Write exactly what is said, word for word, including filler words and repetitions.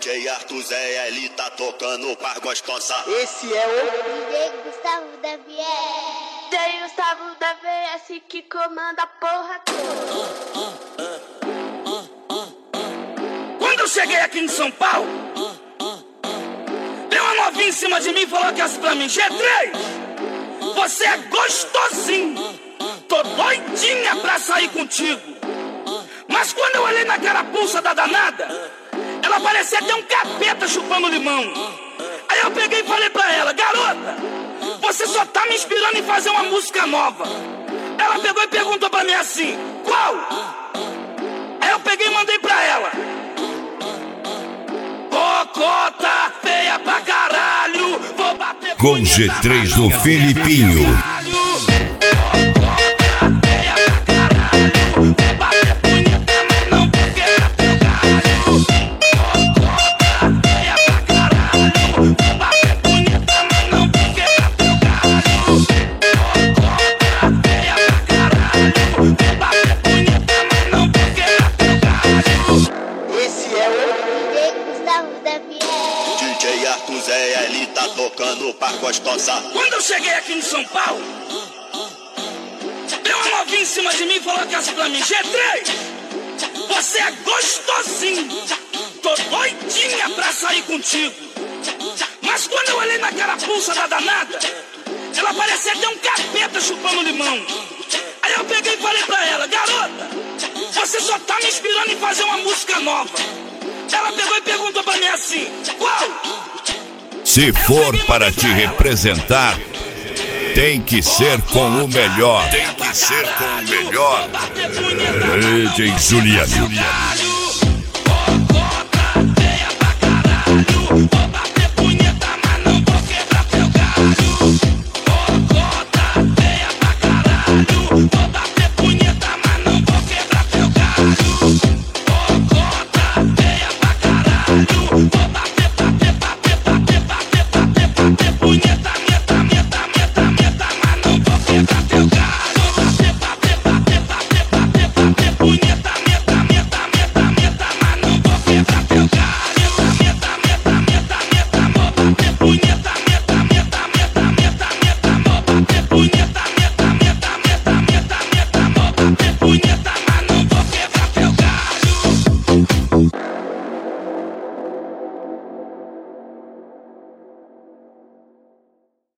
D J Arthur Zé, ele tá tocando par gostosa. Esse é o D J Gustavo da V S. D J Gustavo da V S que comanda a porra toda. Quando eu cheguei aqui em São Paulo, deu uma novinha em cima de mim e falou que assim pra mim: G três, você é gostosinho, tô doidinha pra sair contigo. Mas quando eu olhei na carapuça da danada, ela parecia até um capeta chupando limão. Aí eu peguei e falei pra ela: garota, você só tá me inspirando em fazer uma música nova. Ela pegou e perguntou pra mim assim: qual? Aí eu peguei e mandei pra ela: cocota feia pra caralho, vou bater com G três do Felipinho. Ele tá tocando par gostosa. Quando eu cheguei aqui em São Paulo, deu uma novinha em cima de mim e falou que assim pra mim: G três, você é gostosinho, tô doidinha pra sair contigo. Mas quando eu olhei na carapuça da danada, ela parecia até um capeta chupando limão. Aí eu peguei e falei pra ela: garota, você só tá me inspirando em fazer uma música nova. Ela pegou e perguntou pra mim assim: qual? Se for para te representar, tem que ser com o melhor. Tem que ser com o melhor. D J Juliano.